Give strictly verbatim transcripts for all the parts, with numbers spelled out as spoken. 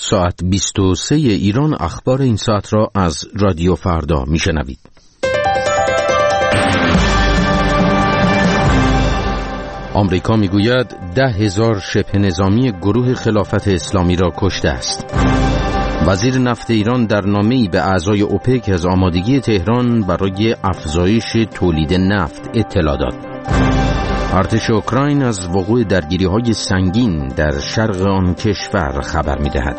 ساعت بیست و سه ایران اخبار این ساعت را از رادیو فردا میشنوید. آمریکا میگوید ده هزار شبه نظامی گروه خلافت اسلامی را کشته است. وزیر نفت ایران در نامه‌ای به اعضای اوپک از آمادگی تهران برای افزایش تولید نفت اطلاع داد. ارتش اوکراین از وقوع درگیری‌های سنگین در شرق آن کشور خبر می‌دهد.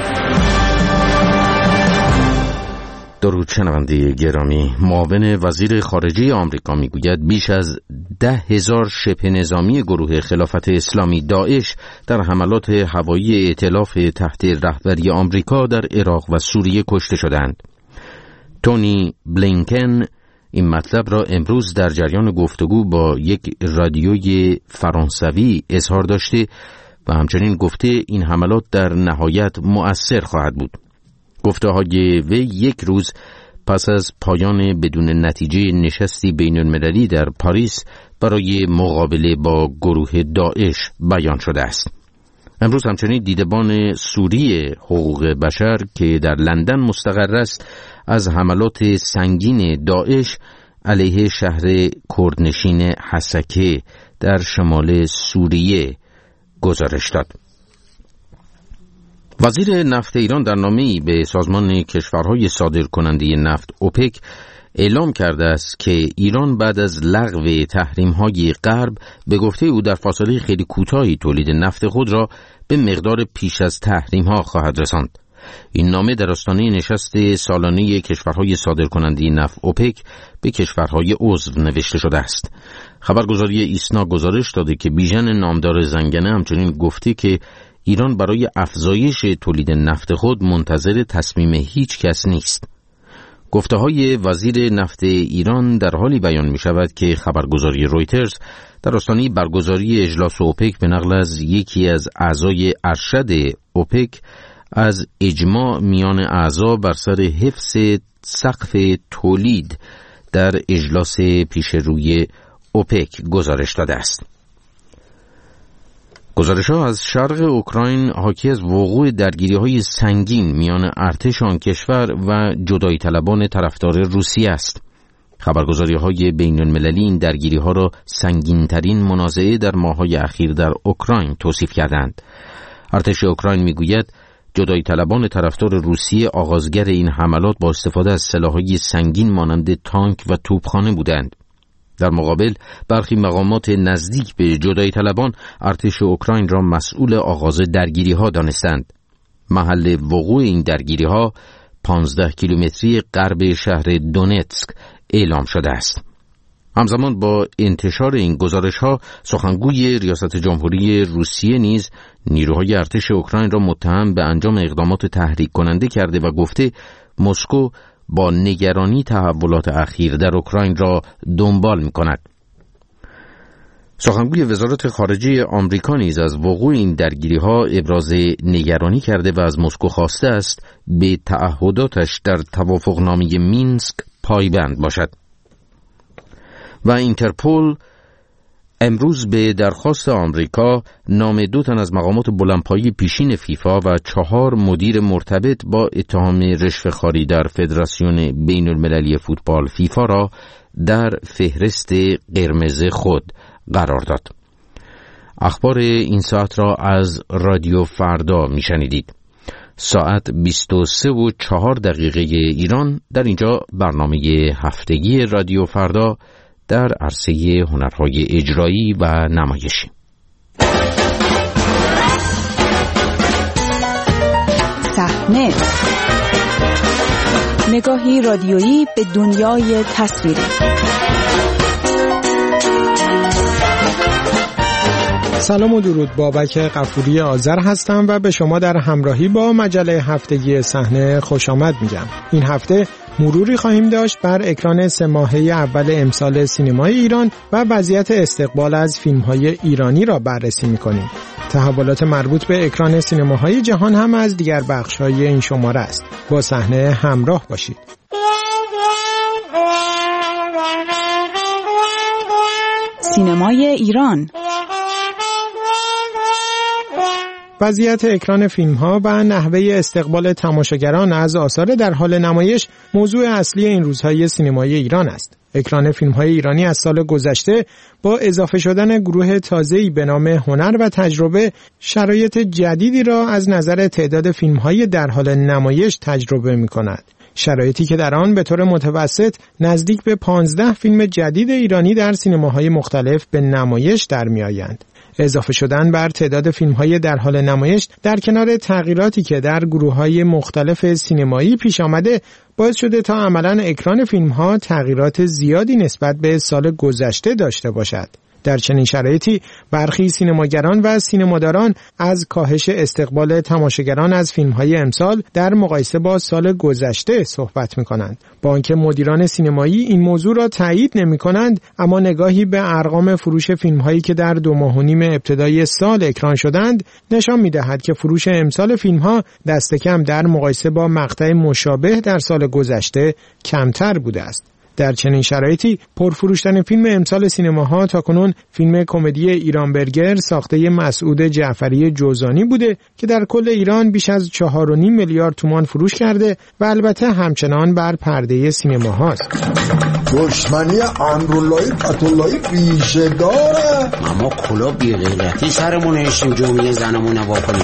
درود شنونده گرامی، معاون وزیر خارجه آمریکا میگوید بیش از ده هزار شبه نظامی گروه خلافت اسلامی داعش در حملات هوایی ائتلاف تحت رهبری آمریکا در عراق و سوریه کشته شدند. تونی بلینکن این مطلب را امروز در جریان گفتگو با یک رادیوی فرانسوی اظهار داشته و همچنین گفته این حملات در نهایت مؤثر خواهد بود. گفته‌های وی یک روز پس از پایان بدون نتیجه نشستی بین‌المللی در پاریس برای مقابله با گروه داعش بیان شده است. امروز همچنین دیدبان سوری حقوق بشر که در لندن مستقر است از حملات سنگین داعش علیه شهر کردنشین حسکه در شمال سوریه گزارش داد. وزیر نفت ایران در نامه‌ای به سازمان کشورهای صادرکننده نفت اوپک اعلام کرده است که ایران بعد از لغو تحریم‌های غرب به گفته او در فاصله خیلی کوتاهی تولید نفت خود را به مقدار پیش از تحریم‌ها خواهد رساند. این نامه در آستانه نشست سالانه کشورهای صادرکننده نفت اوپک به کشورهای عضو نوشته شده است. خبرگزاری ایسنا گزارش داده که بیژن نامدار زنگنه همچنین گفته که ایران برای افزایش تولید نفت خود منتظر تصمیم هیچ کس نیست. گفته‌های وزیر نفت ایران در حالی بیان می شود که خبرگزاری رویترز در آستانه برگزاری اجلاس اوپک به نقل از یکی از اعضای ارشد اوپک از اجماع میان اعضا بر سر حفظ سقف تولید در اجلاس پیشروی اوپک گزارش داده است. گزارش‌ها از شرق اوکراین حاکی از وقوع درگیری‌های سنگین میان ارتش آن کشور و جدایی طلبان طرفدار روسیه است. خبرگزاری‌های بین‌المللی این درگیری‌ها را سنگین‌ترین منازعه در ماه‌های اخیر در اوکراین توصیف کردند. ارتش اوکراین می‌گوید جدایی طلبان طرفدار روسیه آغازگر این حملات با استفاده از سلاح‌های سنگین مانند تانک و توپخانه بودند. در مقابل برخی مقامات نزدیک به جدایی طلبان ارتش اوکراین را مسئول آغاز درگیری ها دانستند. محل وقوع این درگیری ها پانزده کیلومتری غرب شهر دونتسک اعلام شده است. همزمان با انتشار این گزارش ها سخنگوی ریاست جمهوری روسیه نیز نیروهای ارتش اوکراین را متهم به انجام اقدامات تحریک کننده کرده و گفته مسکو با نگرانی تحولات اخیر در اوکراین را دنبال می‌کند. سخنگوی وزارت خارجه آمریکا نیز از وقوع این درگیری‌ها ابراز نگرانی کرده و از مسکو خواسته است به تعهداتش در توافقنامه مینسک پایبند باشد. و اینترپل امروز به درخواست آمریکا نام دو تن از مقامات بلندپایه پیشین فیفا و چهار مدیر مرتبط با اتهام رشوه‌خواری در فدراسیون بین‌المللی فوتبال فیفا را در فهرست قرمز خود قرار داد. اخبار این ساعت را از رادیو فردا میشنیدید. ساعت بیست و سه و چهار دقیقه ایران. در اینجا برنامه هفتگی رادیو فردا در عرصه هنرهای اجرایی و نمایشی. صحنه، نگاهی رادیویی به دنیای تصویری. سلام و درود، بابک غفوری آذر هستم و به شما در همراهی با مجله هفتگی صحنه خوش آمد میگم. این هفته مروری خواهیم داشت بر اکران سه ماهه اول امسال سینمای ایران و وضعیت استقبال از فیلم‌های ایرانی را بررسی می‌کنیم. تحولات مربوط به اکران سینماهای جهان هم از دیگر بخش‌های این شماره است. با صحنه همراه باشید. سینمای ایران. وضعیت اکران فیلم‌ها و نحوه استقبال تماشاگران از آثار در حال نمایش موضوع اصلی این روزهای سینمای ایران است. اکران فیلم‌های ایرانی از سال گذشته با اضافه شدن گروه تازه‌ای به نام هنر و تجربه شرایط جدیدی را از نظر تعداد فیلم‌های در حال نمایش تجربه می‌کند. شرایطی که در آن به طور متوسط نزدیک به پانزده فیلم جدید ایرانی در سینماهای مختلف به نمایش در می‌آیند. اضافه شدن بر تعداد فیلم‌های در حال نمایش در کنار تغییراتی که در گروه‌های مختلف سینمایی پیش آمده باعث شده تا عملاً اکران فیلم‌ها تغییرات زیادی نسبت به سال گذشته داشته باشد. در چنین شرایطی برخی سینماگران و سینماداران از کاهش استقبال تماشاگران از فیلم‌های امسال در مقایسه با سال گذشته صحبت می‌کنند. با آنکه مدیران سینمایی این موضوع را تایید نمی‌کنند، اما نگاهی به ارقام فروش فیلم‌هایی که در دو ماه و نیم ابتدای سال اکران شدند نشان می‌دهد که فروش امسال فیلم‌ها دست کم در مقایسه با مقطع مشابه در سال گذشته کمتر بوده است. در چنین شرایطی پرفروشترین فیلم امسال سینماها تاکنون فیلم کمدی ایرانبرگر ساخته مسعود جعفری جوزانی بوده که در کل ایران بیش از چهار و نیم میلیارد تومان فروش کرده و البته همچنان بر پرده سینماهاست. دشمنی امراللهی فتح‌اللهی ریشه داره. اما کلا بی‌غیرتی سرمون نشیم جمعه زنمون واکنیم.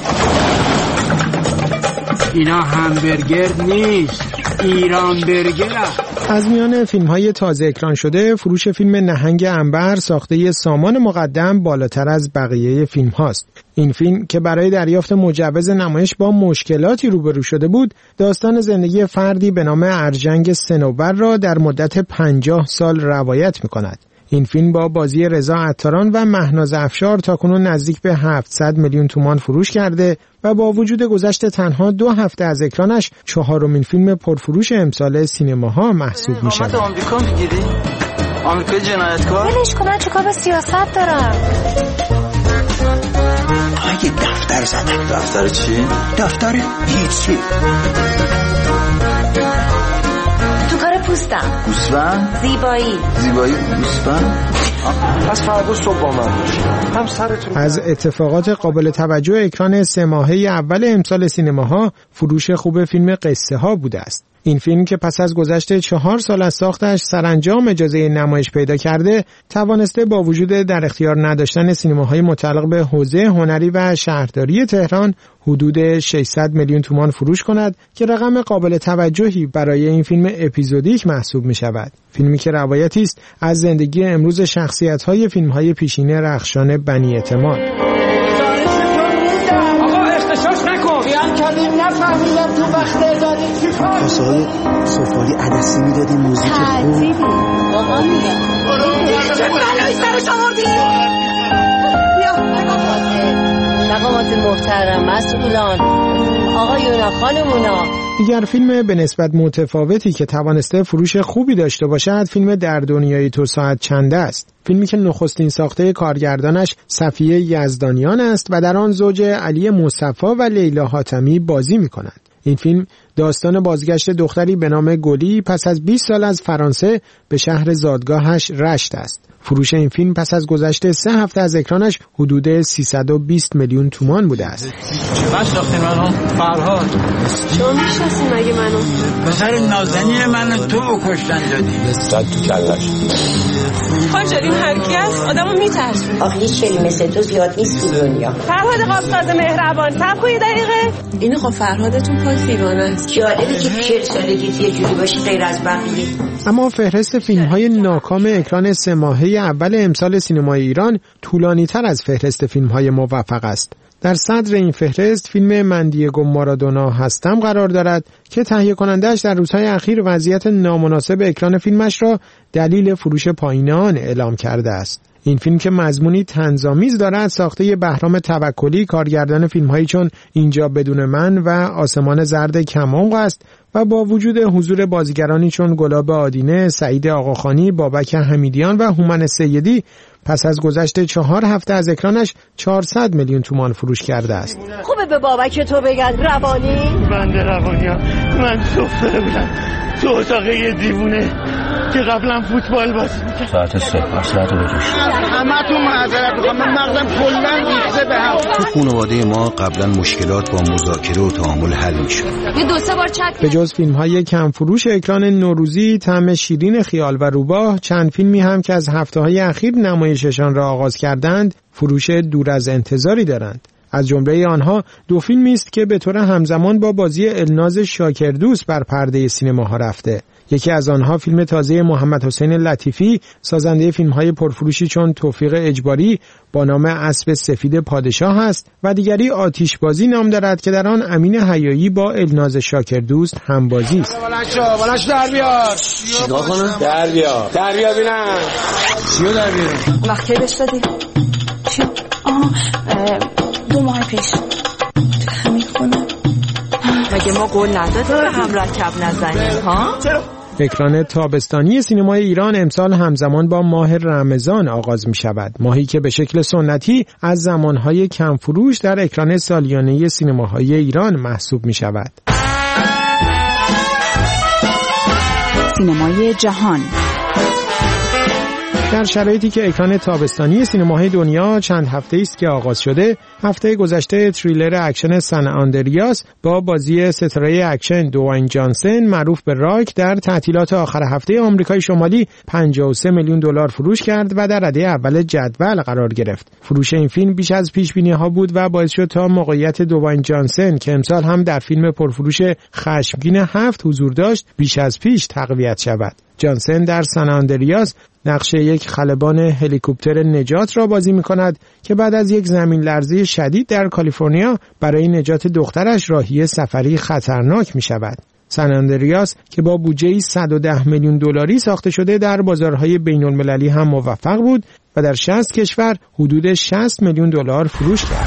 اینا همبرگر نیست، ایران برگر. از میان فیلم‌های تازه اکران شده، فروش فیلم نهنگ عنبر ساخته سامان مقدم بالاتر از بقیه فیلم‌هاست. این فیلم که برای دریافت مجوز نمایش با مشکلاتی روبرو شده بود، داستان زندگی فردی به نام ارجنگ صنوبر را در مدت پنجاه سال روایت می‌کند. این فیلم با بازی رضا عطاران و مهناز افشار تاکنون نزدیک به هفتصد میلیون تومان فروش کرده و با وجود گذشت تنها دو هفته از اکرانش چهارمین فیلم پرفروش امسال سینماها محسوب می‌شود. حکومت آمریکا میگیری؟ آمریکای جنایتکار؟ ولش کن، چیکار به سیاست دارم؟ اگه دفتر زدن. دفتر چی؟ دفتر هیچی. تو کار پوستم. گوسفند؟ زیبایی. زیبایی گوسفند؟ پس فردا صبح با من هم سرتون. از اتفاقات قابل توجه اکران سه ماهه اول امسال سینماها فروش خوب فیلم قصه ها بوده است. این فیلم که پس از گذشت چهار سال از ساختش سرانجام اجازه نمایش پیدا کرده، توانسته با وجود در اختیار نداشتن سینماهای متعلق به حوزه هنری و شهرداری تهران حدود ششصد میلیون تومان فروش کند که رقم قابل توجهی برای این فیلم اپیزودیک محسوب می شود. فیلمی که روایتی است از زندگی امروز شخصیت‌های فیلم‌های پیشین رخشان بنی اعتماد. کردیم نفهمیدم تو وقت دادی چی کار کاسه های سفالی عدسی میدادیم موزیک خوب بابا میگه چه بلایی سرش آوردی مقامات محترم مسئولان آقایونا خانمونا. دیگر فیلم به نسبت متفاوتی که توانسته فروش خوبی داشته باشد فیلم در دنیای تو ساعت چند است. فیلمی که نخستین ساخته کارگردانش صفیه یزدانیان است و در آن زوج علی مصطفی و لیلا حاتمی بازی می کنند. این فیلم داستان بازگشت دختری به نام گلی پس از بیست سال از فرانسه به شهر زادگاهش رشت است. فروش این فیلم پس از گذشت سه هفته از اکرانش حدود سیصد و بیست میلیون تومان بوده است. من شناختین منو؟ فرهاد. شما میشناسین مگه منو؟ پسر نازنین منو تو کشتن دادی. صد تو کلش. خانجان این هر کی است آدمو میترسه. آخه هیچ چیزی مثل تو زیاد نیست تو دنیا. فرهاد قابساز مهربان صبر کن یه دقیقه. این خب فرهادتون پای خیبانه است. جالبه که چهل سالگی یه جوری باشه غیر از بقیه. اما فهرست فیلم‌های ناکام اکران سه ماهه اول امسال سینمای ایران طولانی‌تر از فهرست فیلم‌های موفق است. در صدر این فهرست فیلم من دیگو مارادونا هستم قرار دارد که تهیه کننده‌اش در روزهای اخیر وضعیت نامناسب اکران فیلمش را دلیل فروش پایین آن اعلام کرده است. این فیلم که مضمونی طنزآمیز دارد ساخته بهرام توکلی کارگردان فیلم‌هایی چون اینجا بدون من و آسمان زرد کمانق است و با وجود حضور بازیگرانی چون گلاب آدینه، سعید آقاخانی، بابک حمیدیان و هومن سیدی پس از گذشت چهار هفته از اکرانش چهارصد میلیون تومان فروش کرده است. خوبه به بابک تو بگن روانی؟ بنده روانیم. من صبح بودم تو اتاق یه دیوونه که قبلا فوتبال بازی می‌کرد. ساعت سه ساعت بجوش. همتون معذرت می‌خوام، من مغزم کلاً ریخته به هم. تو خانواده ما قبلا مشکلات با مذاکره و تعامل حل می‌شد. یه دو سه بار چت. به جز فیلم‌های کم فروش اکران نوروزی، طعم شیرین خیال و روباه، چند فیلمی هم که از هفته‌های اخیر نمایششان را آغاز کردند، فروش دور از انتظاری دارند. از جمله آنها دو فیلمی است که به طور همزمان با بازی الناز شاکردوست بر پرده سینماها رفته. یکی از آنها فیلم تازه محمد حسین لطیفی، سازنده فیلم‌های پرفروشی چون توفیق اجباری، با نام اسب سفید پادشاه است و دیگری آتشبازی نام دارد که در آن امین حیایی با الناز شاکردوست همبازی است. بالانشو بالانشو در بیار. چیکار کنم؟ در بیار. در بیار ببینم. چیو در بیار؟ وقتی بهش دادی؟ چی؟ آه دو ماه پیش. همین خونه. مگه ما قول ندادیم به هم رکب نزنیم ها؟ چرا؟ اکران تابستانی سینمای ایران امسال همزمان با ماه رمضان آغاز می شود. ماهی که به شکل سنتی از زمانهای کم فروش در اکران سالیانه سینماهای ایران محسوب می شود. سینمای جهان. در شرایطی که اکران تابستانی سینماهای دنیا چند هفته است که آغاز شده، هفته گذشته تریلر اکشن سن آندریاس با بازی ستاره اکشن دوواین جانسن معروف به راک در تعطیلات آخر هفته آمریکای شمالی پنجاه و سه میلیون دلار فروش کرد و در رده اول جدول قرار گرفت. فروش این فیلم بیش از پیش‌بینی‌ها بود و باعث شد تا موقعیت دوواین جانسن که امسال هم در فیلم پرفروش خشمگین هفت حضور داشت بیش از پیش تقویت شود. جانسن در سن آندریاس نقش یک خلبان هلیکوپتر نجات را بازی می‌کند که بعد از یک زمین لرزه شدید در کالیفرنیا برای نجات دخترش راهی سفری خطرناک می‌شود. سن آندریاس که با بودجه‌ای صد و ده میلیون دلاری ساخته شده در بازارهای بین‌المللی هم موفق بود و در شصت کشور حدود شصت میلیون دلار فروش کرد.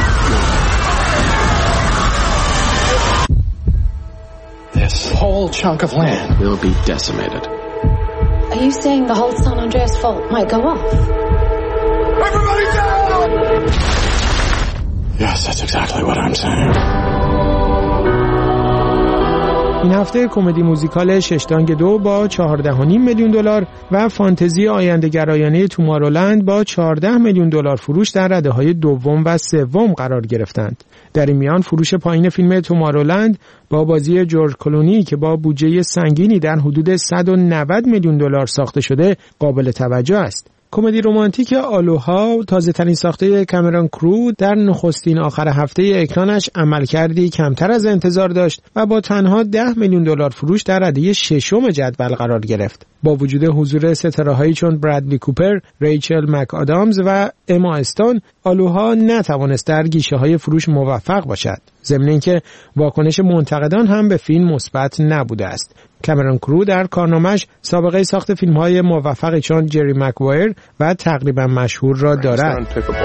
This whole chunk of land will be decimated. Are you saying the whole San Andreas fault might go off? Everybody down! Yes, that's exactly what I'm saying. این هفته کمدی موزیکال ششتانگ دو با چهارده و نیم میلیون دلار و فانتزی آینده‌گرایانه تومارولند با چهارده میلیون دلار فروش در رده‌های دوم و سوم قرار گرفتند. در این میان فروش پایین فیلم تومارولند با بازی جورج کلونی که با بودجه سنگینی در حدود صد و نود میلیون دلار ساخته شده قابل توجه است. کمدی رمانتیک آلوها، تازه ترین ساخته کامرون کرو، در نخستین آخر هفته اکرانش عملکردی کمتر از انتظار داشت و با تنها ده میلیون دلار فروش در رده ششم جدول قرار گرفت. با وجود حضور ستاره‌هایی چون برادلی کوپر، ریچل مک آدامز و اما استون، آلوها نتوانست در گیشه‌های فروش موفق باشد. ضمن اینکه واکنش منتقدان هم به فیلم مثبت نبوده است. کامرون کرو در کارنامه‌اش سابقه ساخت فیلم‌های موفقی چون جری مکوایر و تقریبا مشهور را دارد.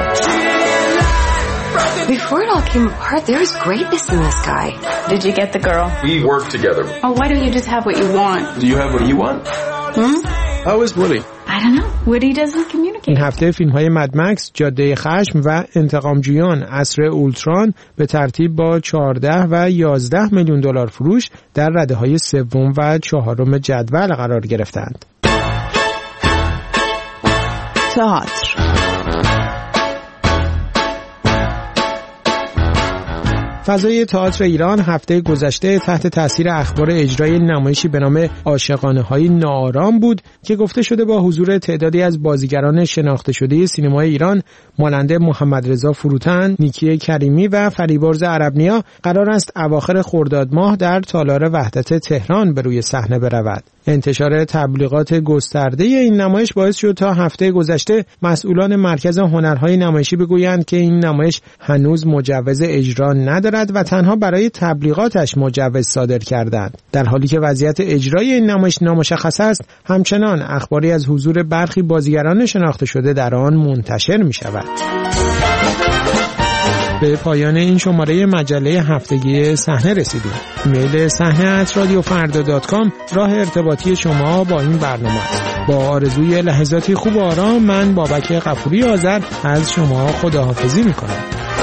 Before it all came apart, there was greatness in this guy. Did you get the girl? We work together. Oh, why don't you just have what you want? Do you have what you want? Hmm? How is Woody? I don't know. Woody doesn't communicate. این هفته فیلم‌های مد مکس، جاده خشم و انتقامجویان عصر اولتران به ترتیب با چهارده و یازده میلیون دلار فروش در رده‌های سوم و چهارم جدول قرار گرفتند. تئاتر. فضای تئاتر ایران هفته گذشته تحت تاثیر اخبار اجرای نمایشی به نام عاشقانه‌های ناآرام بود که گفته شده با حضور تعدادی از بازیگران شناخته شده سینمای ایران مانند محمد رضا فروتن، نیکی کریمی و فریبرز عربنیا قرار است اواخر خرداد ماه در تالار وحدت تهران به روی صحنه برود. انتشار تبلیغات گسترده این نمایش باعث شد تا هفته گذشته مسئولان مرکز هنرهای نمایشی بگویند که این نمایش هنوز مجوز اجرا ندارد و تنها برای تبلیغاتش مجوز صادر کردند. در حالی که وضعیت اجرای این نمایش نامشخص است، همچنان اخباری از حضور برخی بازیگران شناخته شده در آن منتشر می شود. به پایان این شماره مجله هفتگی صحنه رسیدیم. ایمیل صحنه ات رادیو فردا دات کام راه ارتباطی شما با این برنامه است. با آرزوی لحظاتی خوب و آرام من بابک غفوری آذر از شما خداحافظی میکنم.